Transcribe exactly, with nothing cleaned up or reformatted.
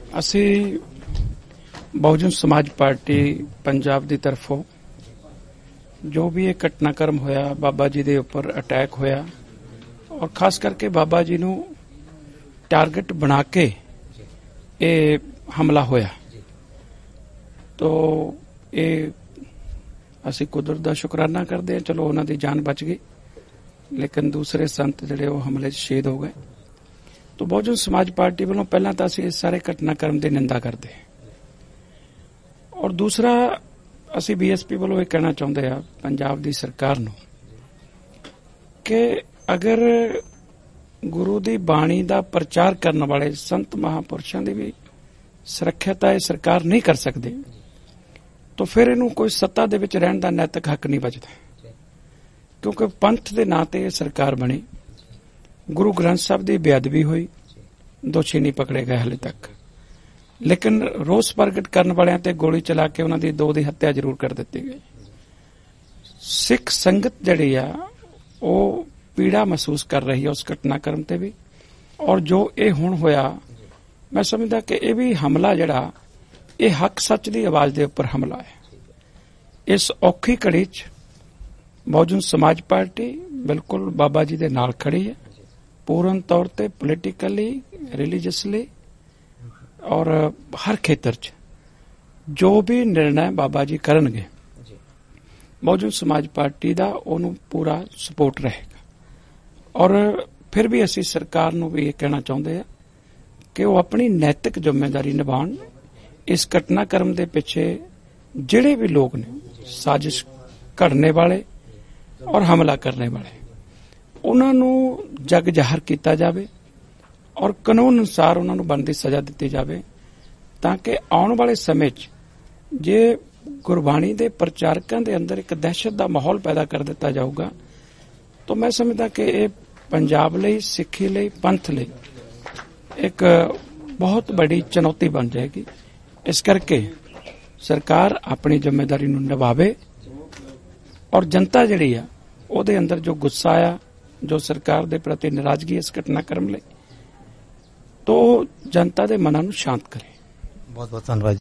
ਅਸੀਂ बहुजन समाज पार्टी पंजाब की तरफों जो भी ये घटनाक्रम होया बाबा जी के उपर अटैक होया और खास करके बाबा जी नूं टारगेट बना के ये हमला होया तो ये असी कुदरत का शुकराना करते हैं। चलो उन्हों की जान बच गई, लेकिन दूसरे संत जिहड़े वो हमले शहीद हो गए। तो बहुजन समाज पार्टी वालों पहला तो असी इस सारे घटनाक्रम की निंदा करते हैं और दूसरा असी बीएसपी वालों ये कहना चाहते हैं पंजाब की सरकार नूं कि अगर गुरु की बाणी का प्रचार करने वाले संत महापुरुषों की भी सुरक्षा सरकार नहीं कर सकती तो फिर इनू कोई सत्ता दे विच रहन दा नैतिक हक नहीं बचता, क्योंकि पंथ के नां ते सरकार बनी, गुरु ग्रंथ साहब की बेअदबी हुई, दोषी नहीं पकड़े गए हाले तक, लेकिन रोस प्रगट करने वाले ते गोली चला के उन्होंने दो की हत्या जरूर कर दी गई। सिख संगत जिहड़ी आ वो पीड़ा महसूस कर रही है उस घटनाक्रम ते भी, और जो ये हुण होया मैं समझदा कि यह भी हमला जिहड़ा ये हक सच की आवाज़ के उपर हमला है। इस औखी घड़ी च बहुजन समाज पार्टी बिल्कुल बाबा जी के नाल खड़ी है, पूर्ण तौर पर पोलिटिकली रिलीजियसली और हर खेतर च जो भी निर्णय बाबा जी करनगे बहुजन समाज पार्टी का उन्होंने पूरा सपोर्ट रहेगा। और फिर भी असी सरकार नूं भी ये कहना चाहते हैं कि वो अपनी नैतिक जिम्मेदारी निभाण। इस घटनाक्रम के पिछे जिहड़े भी लोग ने साजिश घड़ने वाले और हमला करने वाले उन्हां नूं जग जाहिर किया जाए और कानून अनुसार उन्होंने बनती सजा दी जाए, ताकि आने वाले समय जे गुरबाणी के प्रचारकों के अंदर एक दहशत का माहौल पैदा कर दिता जाऊगा तो मैं समझदा कि ये पंजाब लई, सिक्खी लई, पंथ लई एक बहुत बड़ी चुनौती बन जाएगी। इस करके सरकार अपनी जिम्मेदारी नूं निभावे और जनता जिहड़ी आ उहदे अंदर जो गुस्सा आया, जो सरकार के प्रति नाराजगी इस घटनाक्रम लई, तो जनता के मनां नूं शांत करे। बहुत बहुत धन्यवाद।